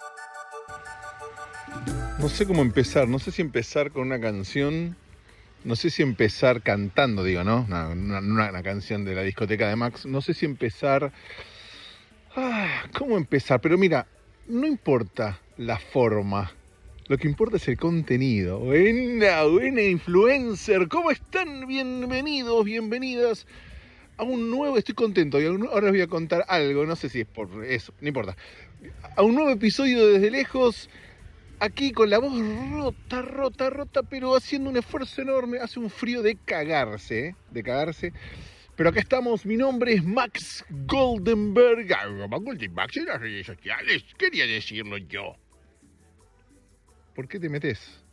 No sé cómo empezar, no sé si empezar con una canción, no sé si empezar cantando, digo, ¿no? Una canción de la discoteca de Max, no sé si empezar... ¿Cómo empezar? Pero mira, no importa la forma, lo que importa es el contenido. Buena influencer, ¿cómo están? Bienvenidos, bienvenidas a un nuevo, estoy contento, y ahora les voy a contar algo, no sé si es por eso, no importa. A un nuevo episodio Desde Lejos, aquí con la voz rota, pero haciendo un esfuerzo enorme. Hace un frío de cagarse, Pero acá estamos, mi nombre es Max Goldenberg. Max en las redes sociales, quería decirlo yo. ¿Por qué te metes?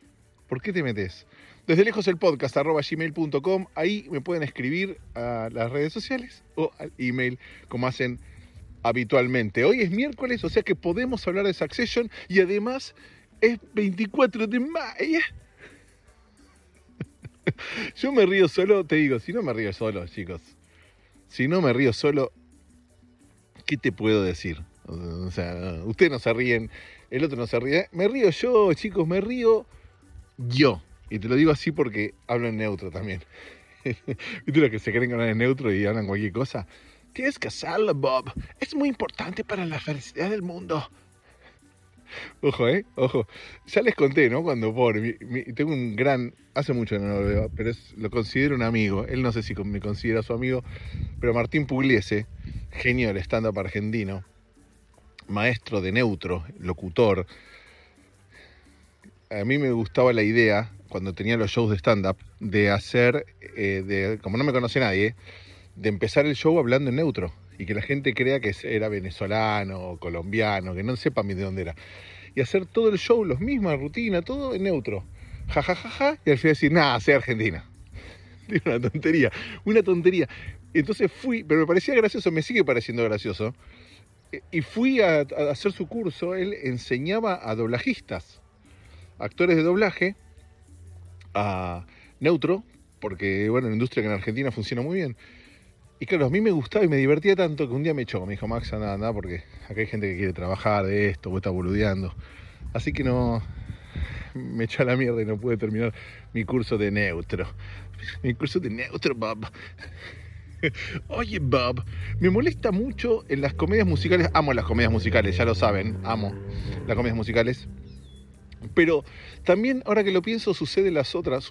Desde Lejos el podcast, @gmail.com. Ahí me pueden escribir a las redes sociales o al email, como hacen habitualmente. Hoy es miércoles, o sea que podemos hablar de Succession y además es 24 de mayo. Yo me río solo, te digo, si no me río solo, chicos, ¿qué te puedo decir? O sea, ustedes no se ríen, el otro no se ríe. Me río yo, chicos, me río yo. Y te lo digo así porque hablo en neutro también. ¿Viste los que se creen que hablan en neutro y hablan cualquier cosa? Tienes que hacerlo, Bob. Es muy importante para la felicidad del mundo. Ojo. Ya les conté, ¿no? Cuando tengo un gran... Hace mucho que no lo veo, pero lo considero un amigo. Él no sé si me considera su amigo, pero Martín Pugliese, genio del stand-up argentino, maestro de neutro, locutor. A mí me gustaba la idea, cuando tenía los shows de stand-up, de hacer, como no me conoce nadie, de empezar el show hablando en neutro y que la gente crea que era venezolano o colombiano, que no sepa de dónde era. Y hacer todo el show, los mismas rutina, todo en neutro. Ja, y al final decir, nada, sea Argentina. Una tontería. Entonces fui, pero me parecía gracioso, me sigue pareciendo gracioso. Y fui a hacer su curso. Él enseñaba a doblajistas, actores de doblaje, a neutro, porque, bueno, la industria que en Argentina funciona muy bien. Y claro, a mí me gustaba y me divertía tanto que un día me echó. Me dijo, Max, anda, porque acá hay gente que quiere trabajar de esto, vos estás boludeando. Así que no, me echó a la mierda y no pude terminar mi curso de neutro. Bob. Oye, Bob, me molesta mucho en las comedias musicales. Amo las comedias musicales, ya lo saben, amo las comedias musicales. Pero también, ahora que lo pienso, sucede en las otras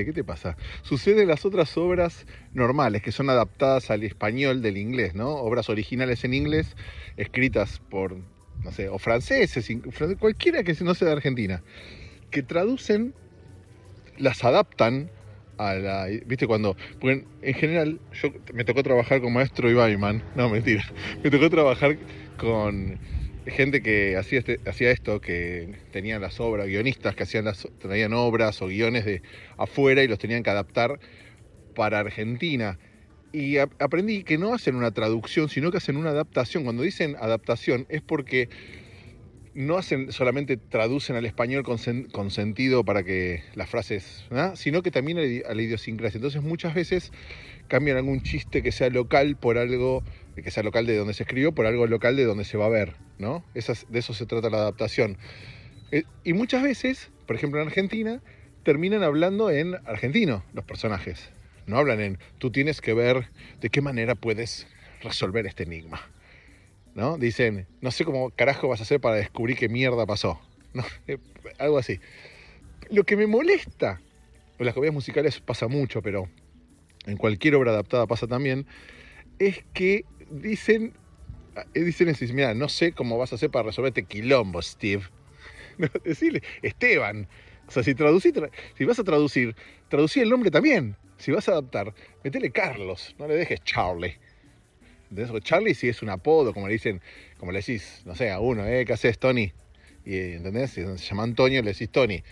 obras normales, que son adaptadas al español del inglés, ¿no? Obras originales en inglés, escritas por, no sé, o franceses, cualquiera que no sea de Argentina, que traducen, las adaptan a la... ¿Viste? Porque en general, me tocó trabajar con maestro Ibaiman, no, mentira, me tocó trabajar con gente que hacía esto, que tenían las obras, guionistas que traían obras o guiones de afuera y los tenían que adaptar para Argentina. Y aprendí que no hacen una traducción, sino que hacen una adaptación. Cuando dicen adaptación es porque no hacen solamente traducen al español con sentido para que las frases, ¿no? Sino que también a la idiosincrasia. Entonces muchas veces cambian algún chiste que sea local por algo que sea local de donde se escribió, por algo local de donde se va a ver, ¿no? De eso se trata la adaptación. Y muchas veces, por ejemplo en Argentina, terminan hablando en argentino los personajes. No hablan en, tú tienes que ver de qué manera puedes resolver este enigma, ¿no? Dicen, no sé cómo carajo vas a hacer para descubrir qué mierda pasó, ¿no? Algo así. Lo que me molesta, en las comedias musicales pasa mucho, pero en cualquier obra adaptada pasa también, es que dicen eso, mira, no sé cómo vas a hacer para resolver este quilombo, Steve. No, decirle, Esteban. O sea, si vas a traducir, traducí el nombre también. Si vas a adaptar, metele Carlos, no le dejes Charlie. ¿Entendés? Charlie sí es un apodo, como le decís, no sé, a uno, ¿qué haces, Tony? Y, ¿entendés? Si se llama Antonio, le decís Tony.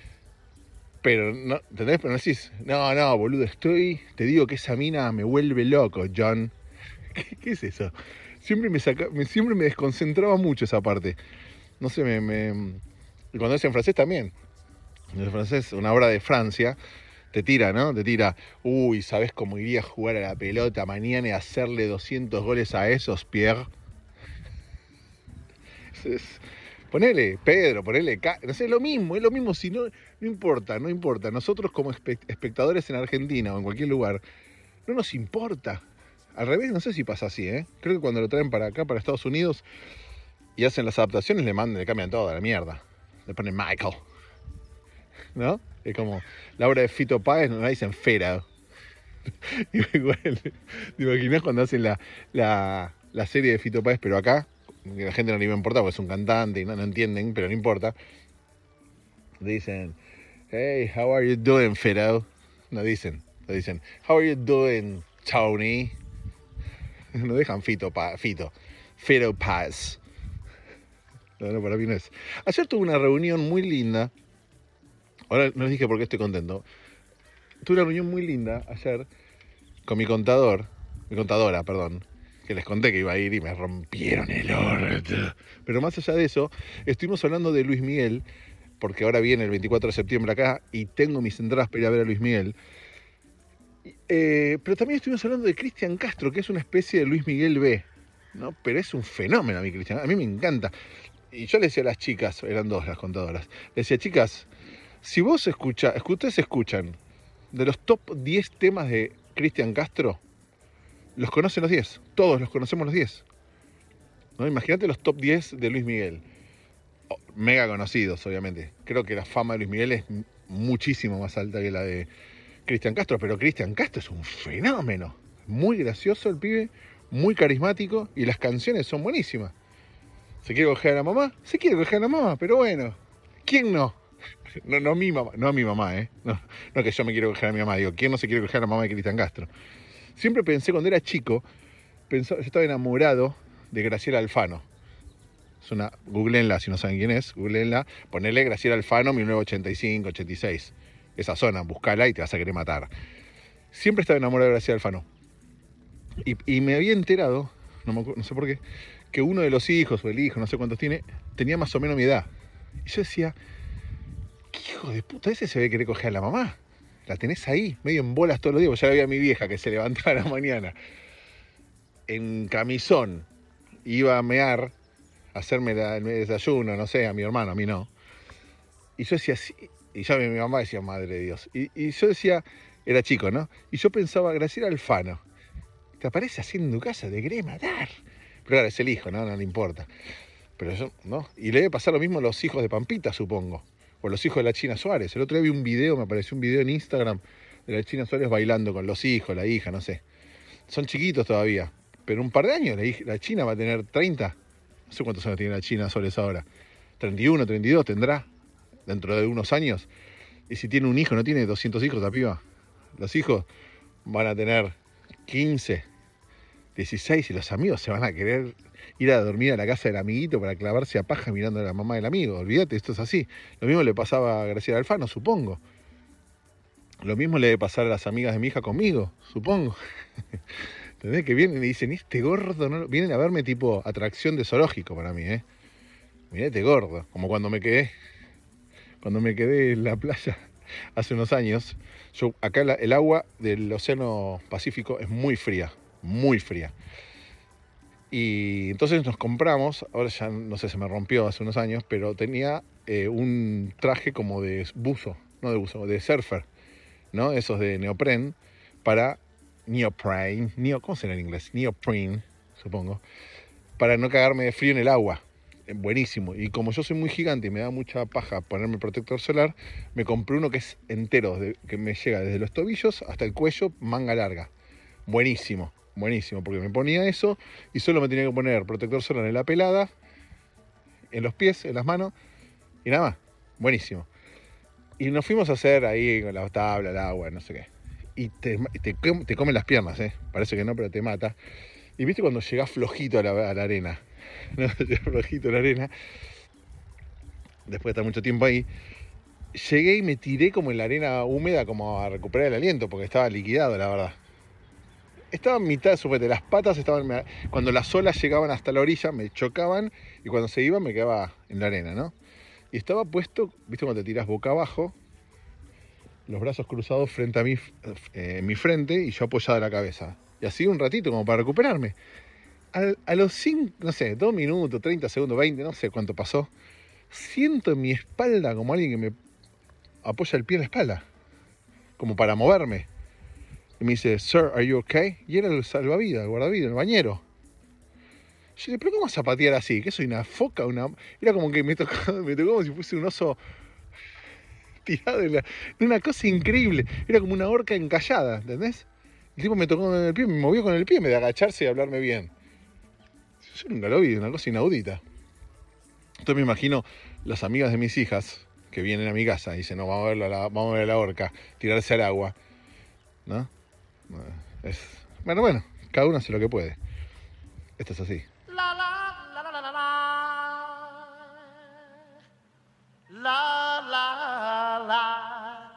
Pero, no, ¿entendés? Pero no decís, no, boludo, te digo que esa mina me vuelve loco, John. ¿Qué es eso? Siempre me desconcentraba mucho esa parte. No sé, y cuando es en francés también. En francés, una obra de Francia, te tira, ¿no? Te tira, ¿sabés cómo iría a jugar a la pelota mañana y hacerle 200 goles a esos, Pierre? Ponele Pedro, ponele no sé, es lo mismo, si no, no importa. Nosotros como espectadores en Argentina o en cualquier lugar, no nos importa. Al revés, no sé si pasa así, ¿eh? Creo que cuando lo traen para acá, para Estados Unidos, y hacen las adaptaciones, le cambian todo a la mierda. Le ponen Michael, ¿no? Es como la obra de Fito Páez, no la dicen Fera. Igual, ¿te imaginas cuando hacen la serie de Fito Páez, pero acá, que la gente no le va a importar porque es un cantante y no entienden, pero no importa. Dicen, hey, how are you doing, Fito? No dicen, how are you doing, Tony? No dejan Fito Páez. No, para mí no es. Ayer tuve una reunión muy linda. Ahora no les dije por qué estoy contento. Tuve una reunión muy linda ayer con mi contadora, que les conté que iba a ir y me rompieron el orto. Pero más allá de eso, estuvimos hablando de Luis Miguel, porque ahora viene el 24 de septiembre acá y tengo mis entradas para ir a ver a Luis Miguel. Pero también estuvimos hablando de Cristian Castro, que es una especie de Luis Miguel B, ¿no? Pero es un fenómeno a mí me encanta. Y yo le decía a las chicas, eran dos las contadoras, le decía, chicas, si ustedes escuchan de los top 10 temas de Cristian Castro, los conocen los 10, todos los conocemos los 10. ¿No? Imagínate los top 10 de Luis Miguel. Mega conocidos, obviamente. Creo que la fama de Luis Miguel es muchísimo más alta que la de Cristian Castro, pero Cristian Castro es un fenómeno. Muy gracioso el pibe, muy carismático y las canciones son buenísimas. ¿Se quiere coger a la mamá? Se quiere coger a la mamá, pero bueno, ¿quién no? No mi mamá, no a mi mamá, ¿eh? No que yo me quiero coger a mi mamá, digo, ¿quién no se quiere coger a la mamá de Cristian Castro? Siempre pensé, cuando era chico, yo estaba enamorado de Graciela Alfano. Googleenla, si no saben quién es, googleenla, ponele Graciela Alfano 1985, 86. Esa zona, buscala y te vas a querer matar. Siempre estaba enamorado de Graciela Alfano. Y me había enterado, no sé por qué, que uno de los hijos, o el hijo, no sé cuántos tiene, tenía más o menos mi edad. Y yo decía, ¿qué hijo de puta ese se ve querer coger a la mamá? La tenés ahí, medio en bolas todos los días, porque ya la vi a mi vieja que se levantaba a la mañana en camisón, iba a mear, a hacerme el desayuno, no sé, a mi hermano, a mí no. Y yo decía, sí, y ya mi mamá decía, madre de Dios. Y yo decía, era chico, ¿no? Y yo pensaba, Graciela Alfano, te aparece así en tu casa, te querés matar. Pero claro, es el hijo, ¿no? No le importa. Pero yo, ¿no? Y le debe pasar lo mismo a los hijos de Pampita, supongo. O los hijos de la China Suárez. El otro día vi un video, me apareció un video en Instagram de la China Suárez bailando con los hijos, la hija, no sé. Son chiquitos todavía. Pero un par de años la China va a tener 30. No sé cuántos años tiene la China Suárez ahora. 31, 32 tendrá dentro de unos años. Y si tiene un hijo, no tiene 200 hijos la piba. Los hijos van a tener 15, 16 y los amigos se van a querer ir a dormir a la casa del amiguito para clavarse a paja mirando a la mamá del amigo. Olvídate, esto es así. Lo mismo le pasaba a Graciela Alfano, supongo. Lo mismo le debe pasar a las amigas de mi hija conmigo, supongo. ¿Entendés? Que vienen y dicen, este gordo, no? Vienen a verme tipo atracción de zoológico para mí, ¿eh? Mirá este gordo. Como cuando me quedé en la playa hace unos años. Acá el agua del Océano Pacífico es muy fría. Muy fría. Y entonces nos compramos, ahora ya no sé, se me rompió hace unos años, pero tenía un traje como de buzo, no de buzo, de surfer, ¿no? Esos de neopren, para ¿cómo será en inglés? Neoprene, supongo, para no cagarme de frío en el agua. Buenísimo. Y como yo soy muy gigante y me da mucha paja ponerme protector solar, me compré uno que es entero, que me llega desde los tobillos hasta el cuello, manga larga. Buenísimo, porque me ponía eso y solo me tenía que poner protector solar en la pelada, en los pies, en las manos y nada más. Buenísimo. Y nos fuimos a hacer ahí con la tabla, el agua, no sé qué. Y te comen las piernas, parece que no, pero te mata. Y viste cuando llegás flojito a la arena, ¿no? Llegás flojito a la arena, después de estar mucho tiempo ahí, llegué y me tiré como en la arena húmeda como a recuperar el aliento, porque estaba liquidado, la verdad. Estaba en mitad, suponete, las patas estaban, cuando las olas llegaban hasta la orilla, me chocaban, y cuando se iban me quedaba en la arena, ¿no? Y estaba puesto, viste cuando te tiras boca abajo, los brazos cruzados frente a mi frente, y yo apoyado la cabeza. Y así un ratito como para recuperarme. A los 5, no sé, 2 minutos, 30 segundos, 20, no sé cuánto pasó, siento en mi espalda como alguien que me apoya el pie en la espalda, como para moverme. Y me dice, "Sir, are you okay?" Y era el salvavidas, el guardavidas, el bañero. Yo le dije, "¿Pero cómo vas a patear así? ¿Qué soy, una foca? Era como que me tocó como si fuese un oso tirado de una cosa increíble. Era como una orca encallada, ¿entendés? El tipo me tocó con el pie, me movió con el pie, me de agacharse y hablarme bien. Yo nunca lo vi, una cosa inaudita. Entonces me imagino las amigas de mis hijas que vienen a mi casa y dicen, no, vamos a ver a la orca, tirarse al agua, ¿no? Bueno, cada uno hace lo que puede. Esto es así. La la la la la la la la la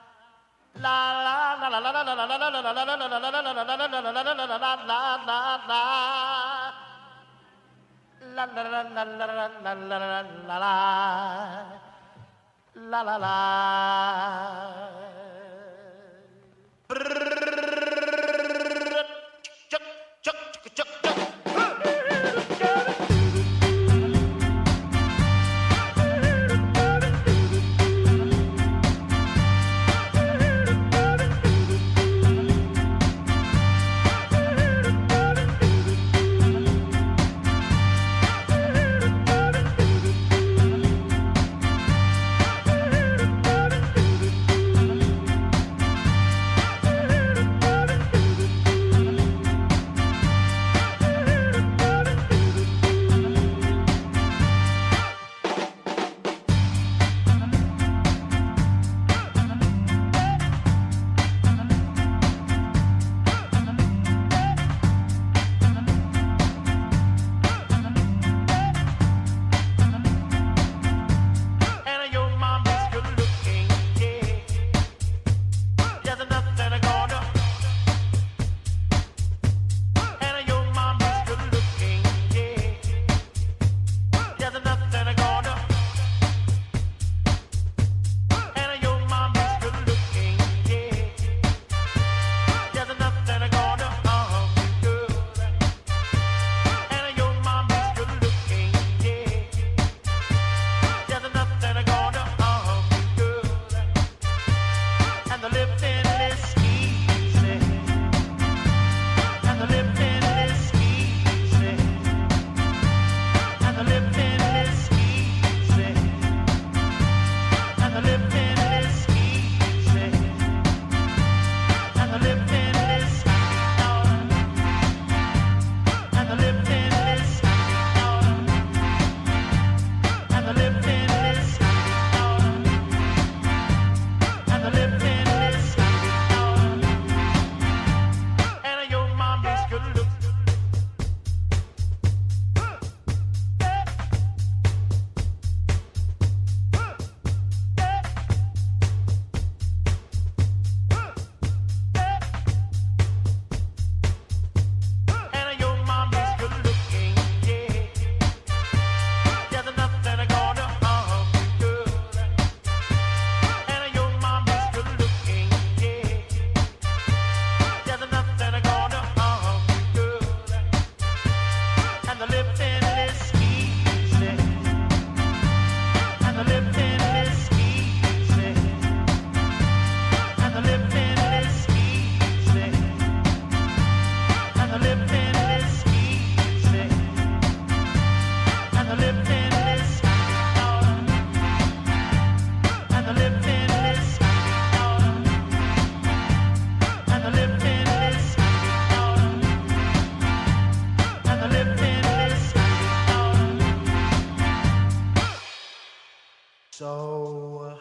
So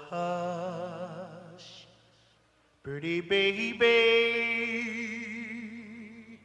hush, pretty baby,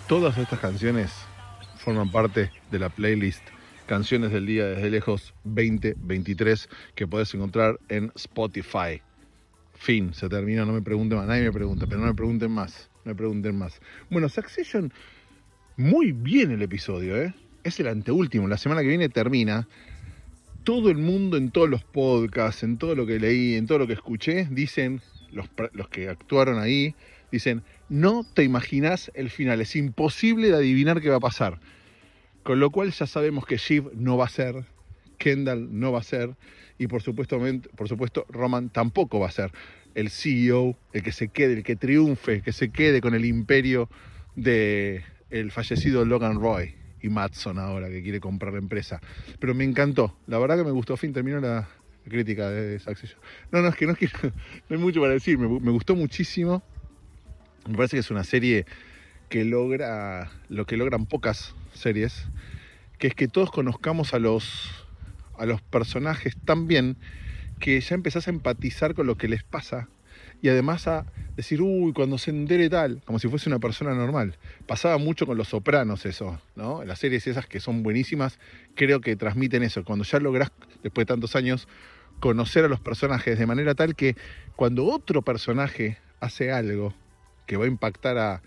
Todas estas canciones forman parte de la playlist Canciones del Día desde Lejos 2023 que podés encontrar en Spotify. Fin, se termina, no me pregunten más, nadie me pregunta, pero no me pregunten más, Bueno, Succession, muy bien el episodio, ¿eh? Es el anteúltimo, la semana que viene termina. Todo el mundo en todos los podcasts, en todo lo que leí, en todo lo que escuché, dicen, los que actuaron ahí, dicen, no te imaginás el final, es imposible de adivinar qué va a pasar. Con lo cual ya sabemos que Shiv no va a ser, Kendall no va a ser, y por supuesto Roman tampoco va a ser el CEO, el que se quede, el que triunfe, que se quede con el imperio de el fallecido Logan Roy y Mattson ahora que quiere comprar la empresa. Pero me encantó, la verdad que me gustó. Fin, terminó la crítica de Succession. No, es que no hay mucho para decir, me gustó muchísimo. Me parece que es una serie que logra lo que logran pocas series, que es que todos conozcamos a los personajes tan bien que ya empezás a empatizar con lo que les pasa y además a decir, uy, cuando se entere tal, como si fuese una persona normal. Pasaba mucho con Los Sopranos eso, ¿no? Las series esas que son buenísimas, creo que transmiten eso. Cuando ya lográs, después de tantos años, conocer a los personajes de manera tal que cuando otro personaje hace algo que va a impactar a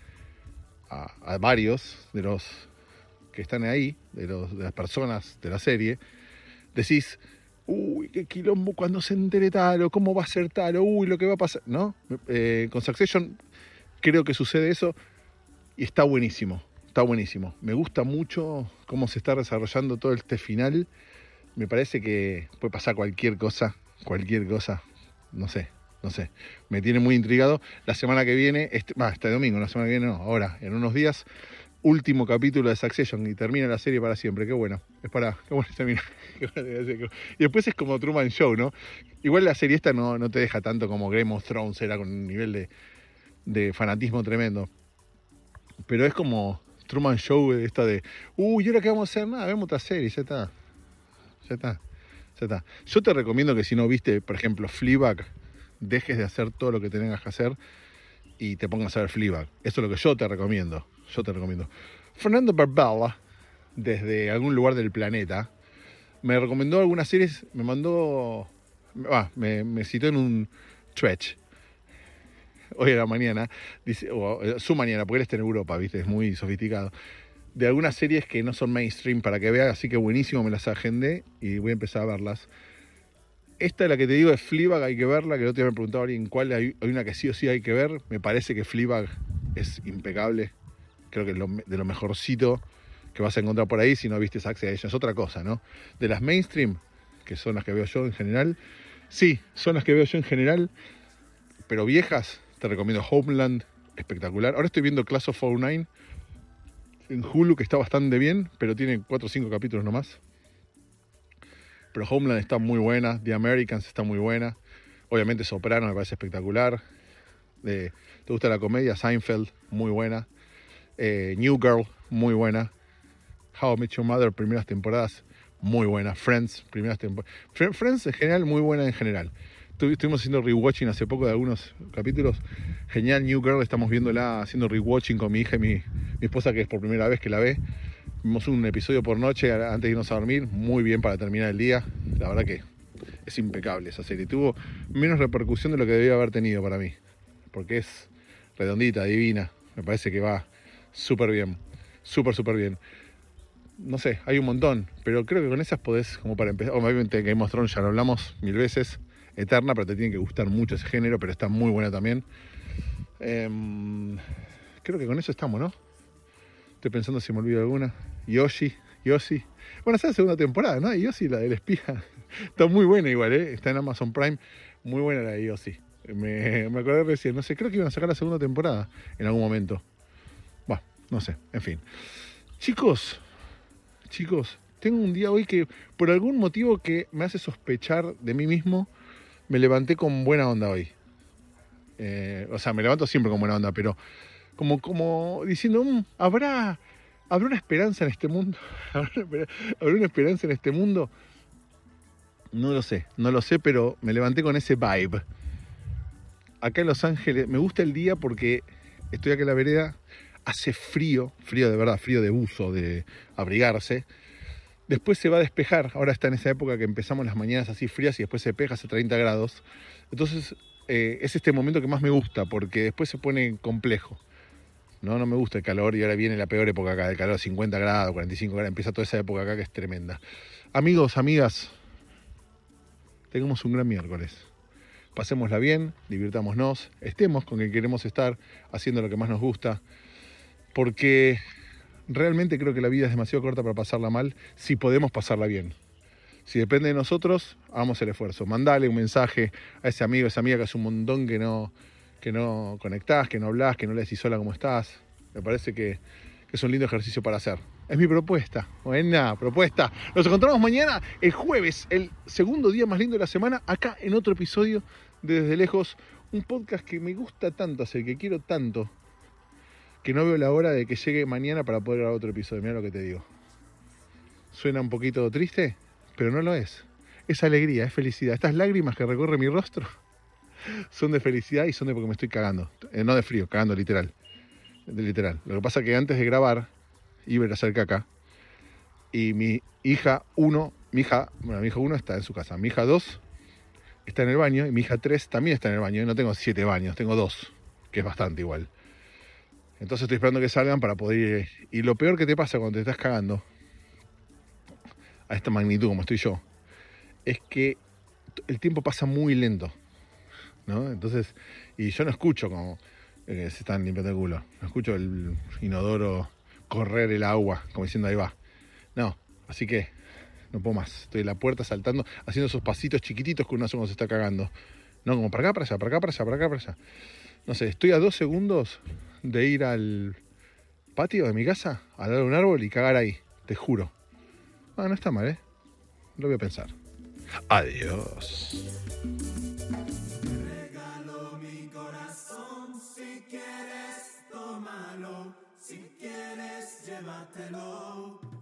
varios de los que están ahí, de las personas de la serie, decís, uy, qué quilombo cuando se entere tal, o cómo va a ser tal, o uy, lo que va a pasar, ¿no? Con Succession creo que sucede eso y está buenísimo. Me gusta mucho cómo se está desarrollando todo este final. Me parece que puede pasar cualquier cosa, no sé. Me tiene muy intrigado. La semana que viene, este domingo, la semana que viene no, ahora, en unos días, último capítulo de Succession y termina la serie para siempre. Qué bueno termina. Y después es como Truman Show, ¿no? Igual la serie esta no te deja tanto como Game of Thrones, era con un nivel de fanatismo tremendo. Pero es como Truman Show, esta de, ¿y ahora qué vamos a hacer? Nada, vemos otra serie, ya está. Yo te recomiendo que si no viste, por ejemplo, Fleabag, dejes de hacer todo lo que tengas que hacer y te pongas a ver Fleabag. Eso es lo que yo te recomiendo. Fernando Barbella, desde algún lugar del planeta, me recomendó algunas series, me citó en un Twitch hoy a la mañana, dice, su mañana, porque él está en Europa, ¿viste? Es muy sofisticado, de algunas series que no son mainstream para que veas, así que buenísimo, me las agendé y voy a empezar a verlas. Esta es la que te digo, es Fleabag, hay que verla, que el otro día me preguntaba alguien cuál, hay una que sí o sí hay que ver. Me parece que Fleabag es impecable, creo que es de lo mejorcito que vas a encontrar por ahí si no viste Succession. Es otra cosa, ¿no? De las mainstream, que son las que veo yo en general, sí, son las que veo yo en general, pero viejas, te recomiendo Homeland, espectacular. Ahora estoy viendo Class of 09 en Hulu, que está bastante bien, pero tiene 4 o 5 capítulos nomás. Pero Homeland está muy buena, The Americans está muy buena, obviamente Soprano me parece espectacular. ¿Te gusta la comedia? Seinfeld, muy buena. New Girl, muy buena. How I Met Your Mother, primeras temporadas, muy buena. Friends, primeras temporadas. Friends en general, muy buena en general. Estuvimos haciendo rewatching hace poco de algunos capítulos. Genial. New Girl, estamos viéndola, haciendo rewatching con mi hija y mi esposa, que es por primera vez que la ve. Vimos un episodio por noche antes de irnos a dormir, muy bien para terminar el día. La verdad que es impecable esa serie. Tuvo menos repercusión de lo que debía haber tenido para mí, porque es redondita, divina. Me parece que va súper bien, súper bien. No sé, hay un montón, pero creo que con esas podés, como para empezar, obviamente Game of Thrones ya lo hablamos 1000 veces, eterna, pero te tiene que gustar mucho ese género, pero está muy buena también. Creo que con eso estamos, ¿no? Estoy pensando si me olvido alguna. Yoshi. Bueno, esa es la segunda temporada, ¿no? Yoshi, la del espía. Está muy buena igual, ¿eh? Está en Amazon Prime. Muy buena la de Yoshi. Me acordé recién. No sé, creo que iban a sacar la segunda temporada en algún momento. Bueno, no sé. En fin. Chicos, tengo un día hoy que, por algún motivo que me hace sospechar de mí mismo, me levanté con buena onda hoy. O sea, me levanto siempre con buena onda, pero como diciendo, ¿habrá una esperanza en este mundo? ¿Habrá una esperanza en este mundo? No lo sé, pero me levanté con ese vibe. Acá en Los Ángeles, me gusta el día porque estoy acá en la vereda, hace frío de verdad, frío de buzo, de abrigarse. Después se va a despejar, ahora está en esa época que empezamos las mañanas así frías y después se despeja hace 30 grados. Entonces es este momento que más me gusta porque después se pone complejo. No me gusta el calor y ahora viene la peor época acá, el calor 50 grados, 45 grados, empieza toda esa época acá que es tremenda. Amigos, amigas, tengamos un gran miércoles. Pasémosla bien, divirtámonos, estemos con quien queremos estar, haciendo lo que más nos gusta, porque realmente creo que la vida es demasiado corta para pasarla mal si podemos pasarla bien. Si depende de nosotros, hagamos el esfuerzo. Mandale un mensaje a ese amigo, esa amiga que hace un montón que no conectás, que no hablás, que no le decís hola cómo estás. Me parece que es un lindo ejercicio para hacer. Es mi propuesta. Buena propuesta. Nos encontramos mañana, el jueves, el segundo día más lindo de la semana, acá en otro episodio de Desde Lejos. Un podcast que me gusta tanto hacer, que quiero tanto, que no veo la hora de que llegue mañana para poder grabar otro episodio. Mira lo que te digo. Suena un poquito triste, pero no lo es. Es alegría, es felicidad. Estas lágrimas que recorren mi rostro son de felicidad y son de porque me estoy cagando. No de frío, cagando literal. Literal. Lo que pasa es que antes de grabar iba a ir a hacer caca y mi hija 1 está en su casa. Mi hija 2 está en el baño y mi hija 3 también está en el baño. Y no tengo 7 baños, tengo 2, que es bastante igual. Entonces estoy esperando que salgan para poder ir. Y lo peor que te pasa cuando te estás cagando, a esta magnitud como estoy yo, es que el tiempo pasa muy lento, ¿no? Entonces, y yo no escucho como se están limpiando el culo, no escucho el inodoro correr el agua, como diciendo ahí va. No, así que no puedo más. Estoy en la puerta saltando, haciendo esos pasitos chiquititos que uno hace cuando se está cagando. No, como para acá, para allá, para acá, para allá, para acá, para allá. No sé, estoy a 2 segundos de ir al patio de mi casa, a dar un árbol y cagar ahí, te juro. No está mal, lo voy a pensar. Adiós. Regalo mi corazón, si quieres tómalo, si quieres llévatelo.